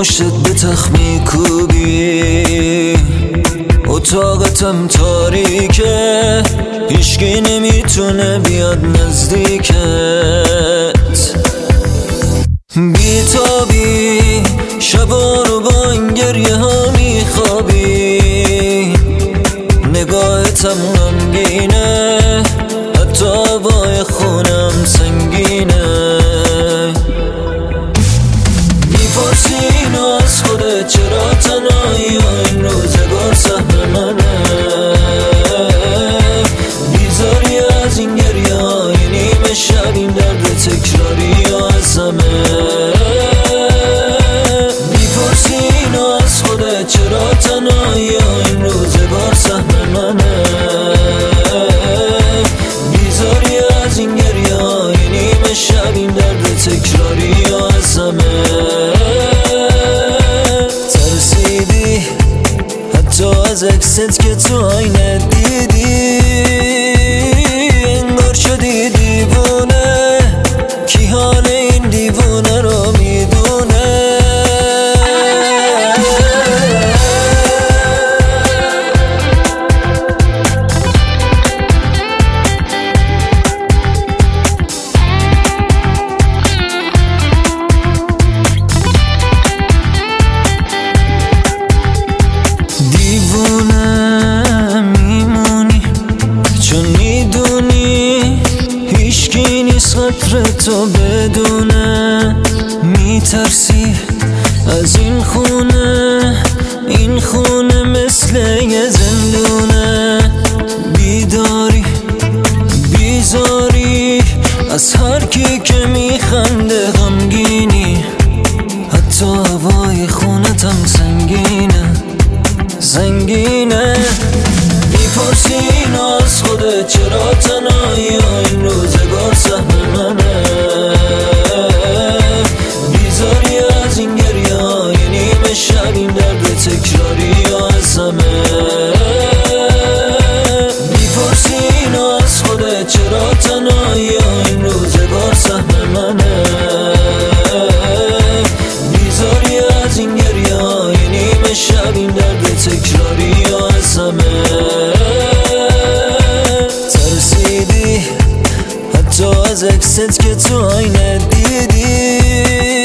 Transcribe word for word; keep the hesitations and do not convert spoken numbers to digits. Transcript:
پشتت به تخت میکوبی، اتاقتم تاریکه، هیچکی نمیتونه بیاد نزدیکت. بیتابی شبا رو با این گریه ها میخوابی، نگاهتم غمگینه، حتی هوای خونم سنگینه. میپرسی اینو از خودت چرا تنهایی و این روزگار سهم منه، بیزاری از این گریه های نیمه شب، این درد تکراری یا از همه. میپرسی اینو از خودت چرا تنهایی و این روزگار سهم منه، بیزاری از این گریه های نیمه شب، این درد تکراری یا از همه. ترسیدی حتی از عکست که تو آینه دیدی، انگار شدی دیوونه، کی حال این دیوونه رو میدونه. دیوونه میمونی چون میدونی هیچکی نیست قدر تو بدونه. میترسی از این خونه، این خونه مثل یه زندونه. بیداری بیزاری از هر کی که میخنده، غمگینی حتی هوای خونتم سنگینه سنگینه. میپرسی اینو از خودت چرا تنهایی و این روزگار سهم منه، بیزاری از این گریه های نیمه شب، این درد تکراری یا از همه. میپرسی اینو از خودت چرا تنهایی و این روزگار سهم منه، بیزاری از این گریه های نیمه شب، این درد تکراری یا از همه. ترسیدی حتی از عکست که تو آینه دیدی،